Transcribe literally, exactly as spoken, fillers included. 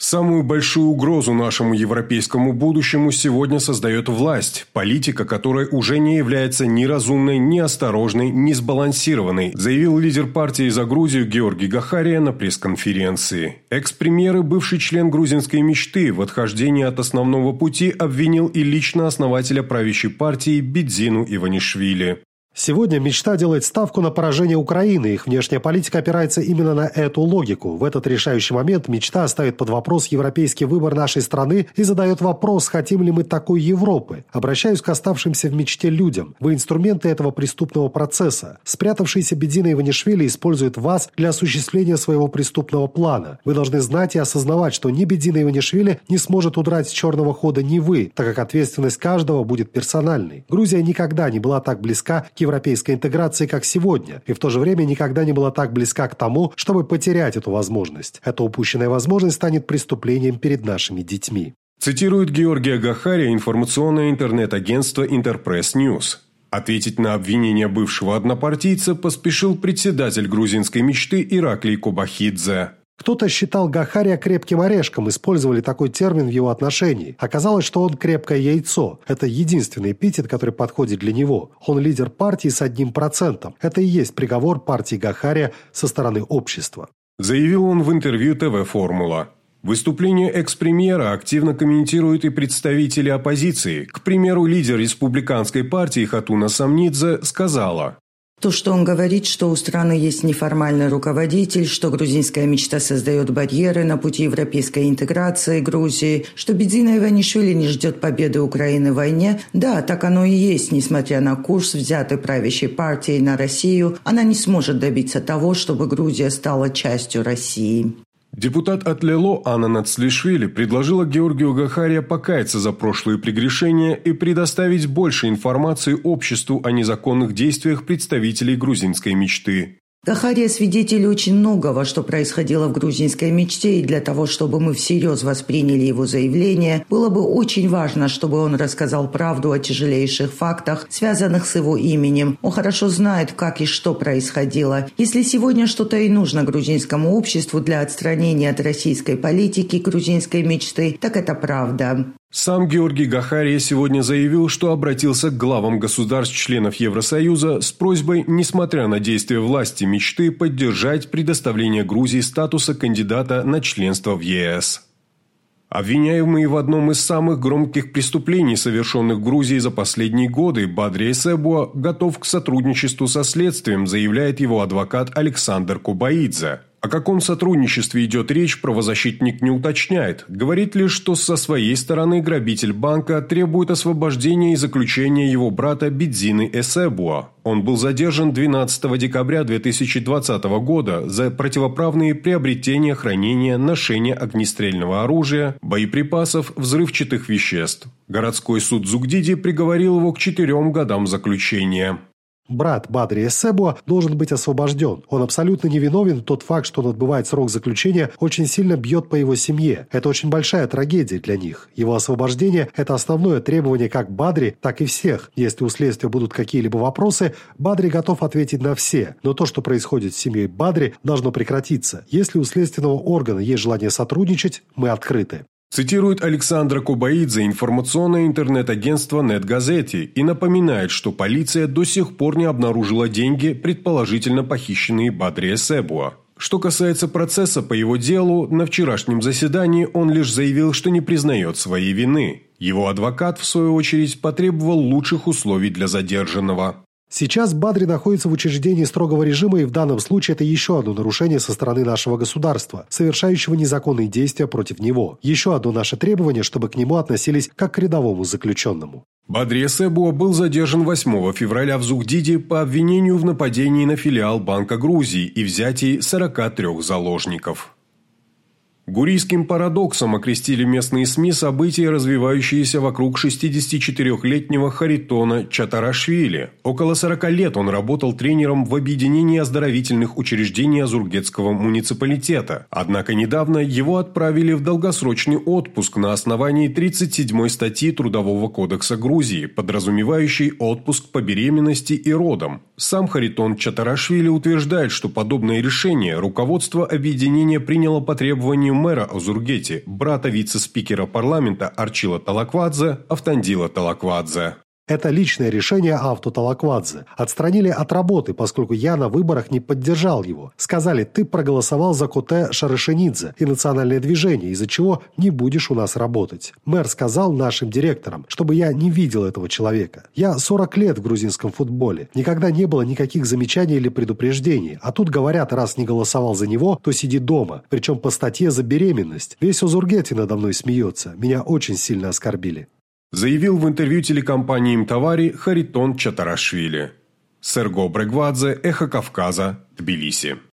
Самую большую угрозу нашему европейскому будущему сегодня создает власть, политика которой уже не является ни разумной, ни осторожной, ни сбалансированной, заявил лидер партии «За Грузию» Георгий Гахария на пресс-конференции. Экс-премьер и бывший член грузинской мечты в отхождении от основного пути обвинил и лично основателя правящей партии Бидзину Иванишвили. Сегодня мечта делает ставку на поражение Украины. Их внешняя политика опирается именно на эту логику. В этот решающий момент мечта ставит под вопрос европейский выбор нашей страны и задает вопрос, хотим ли мы такой Европы. Обращаюсь к оставшимся в мечте людям. Вы инструменты этого преступного процесса. Спрятавшийся Бидзина Иванишвили использует вас для осуществления своего преступного плана. Вы должны знать и осознавать, что ни Бидзина Иванишвили не сможет удрать с черного хода, ни вы, так как ответственность каждого будет персональной. Грузия никогда не была так близка к европейской интеграции, как сегодня, и в то же время никогда не была так близка к тому, чтобы потерять эту возможность. Эта упущенная возможность станет преступлением перед нашими детьми. Цитирует Георгия Гахария информационное интернет-агентство «Интерпресс Ньюс». Ответить на обвинение бывшего однопартийца поспешил председатель грузинской мечты Ираклий Кобахидзе. Кто-то считал Гахария крепким орешком, использовали такой термин в его отношении. Оказалось, что он крепкое яйцо. Это единственный эпитет, который подходит для него. Он лидер партии с одним процентом. Это и есть приговор партии Гахария со стороны общества. Заявил он в интервью ТВ «Формула». Выступление экс-премьера активно комментируют и представители оппозиции. К примеру, лидер республиканской партии Хатуна Самнидзе сказала: То, что он говорит, что у страны есть неформальный руководитель, что грузинская мечта создает барьеры на пути европейской интеграции Грузии, что Бидзина Иванишвили не ждет победы Украины в войне, да, так оно и есть. Несмотря на курс, взятый правящей партией на Россию, она не сможет добиться того, чтобы Грузия стала частью России. Депутат от Лело Анна Нацлишвили предложила Георгию Гахария покаяться за прошлые прегрешения и предоставить больше информации обществу о незаконных действиях представителей грузинской мечты. Гахария свидетель очень многого, что происходило в грузинской мечте, и для того, чтобы мы всерьез восприняли его заявление, было бы очень важно, чтобы он рассказал правду о тяжелейших фактах, связанных с его именем. Он хорошо знает, как и что происходило. Если сегодня что-то и нужно грузинскому обществу для отстранения от российской политики грузинской мечты, так это правда. Сам Георгий Гахария сегодня заявил, что обратился к главам государств-членов Евросоюза с просьбой, несмотря на действия власти мечты, поддержать предоставление Грузии статуса кандидата на членство в ЕС. Обвиняемый в одном из самых громких преступлений, совершенных в Грузии за последние годы, Бадри Эсебуа готов к сотрудничеству со следствием, заявляет его адвокат Александр Кубаидзе. О каком сотрудничестве идет речь, правозащитник не уточняет. Говорит лишь, что со своей стороны грабитель банка требует освобождения и заключения его брата Бидзины Эсебуа. Он был задержан двенадцатого декабря две тысячи двадцатого года за противоправные приобретения, хранение, ношение огнестрельного оружия, боеприпасов, взрывчатых веществ. Городской суд Зугдиди приговорил его к четырем годам заключения. Брат Бадри Эсебуа должен быть освобожден. Он абсолютно невиновен. Тот факт, что он отбывает срок заключения, очень сильно бьет по его семье. Это очень большая трагедия для них. Его освобождение – это основное требование как Бадри, так и всех. Если у следствия будут какие-либо вопросы, Бадри готов ответить на все. Но то, что происходит с семьей Бадри, должно прекратиться. Если у следственного органа есть желание сотрудничать, мы открыты. Цитирует Александра Кубаидзе информационное интернет-агентство «Нетгазети» и напоминает, что полиция до сих пор не обнаружила деньги, предположительно похищенные Бадри Эсебуа. Что касается процесса по его делу, на вчерашнем заседании он лишь заявил, что не признает своей вины. Его адвокат, в свою очередь, потребовал лучших условий для задержанного. Сейчас Бадри находится в учреждении строгого режима, и в данном случае это еще одно нарушение со стороны нашего государства, совершающего незаконные действия против него. Еще одно наше требование, чтобы к нему относились как к рядовому заключенному. Бадри Эсебуа был задержан восьмого февраля в Зугдиди по обвинению в нападении на филиал Банка Грузии и взятии сорока трёх заложников. Гурийским парадоксом окрестили местные СМИ события, развивающиеся вокруг шестидесятичетырёхлетнего Харитона Чатарашвили. Около сорока лет он работал тренером в объединении оздоровительных учреждений Азургетского муниципалитета. Однако недавно его отправили в долгосрочный отпуск на основании тридцать седьмой статьи Трудового кодекса Грузии, подразумевающей отпуск по беременности и родам. Сам Харитон Чатарашвили утверждает, что подобное решение руководство объединения приняло по требованию мэра Озургети, брата вице-спикера парламента Арчила Талаквадзе, Автандила Талаквадзе. Это личное решение Авту Талаквадзе. Отстранили от работы, поскольку я на выборах не поддержал его. Сказали, ты проголосовал за Коте Шарышенидзе и национальное движение, из-за чего не будешь у нас работать. Мэр сказал нашим директорам, чтобы я не видел этого человека. Я сорок лет в грузинском футболе. Никогда не было никаких замечаний или предупреждений. А тут говорят, раз не голосовал за него, то сиди дома. Причем по статье за беременность. Весь Озургети надо мной смеется. Меня очень сильно оскорбили. Заявил в интервью телекомпании «Имтавари» Харитон Чатарашвили. Серго Брегвадзе, Эхо Кавказа, Тбилиси.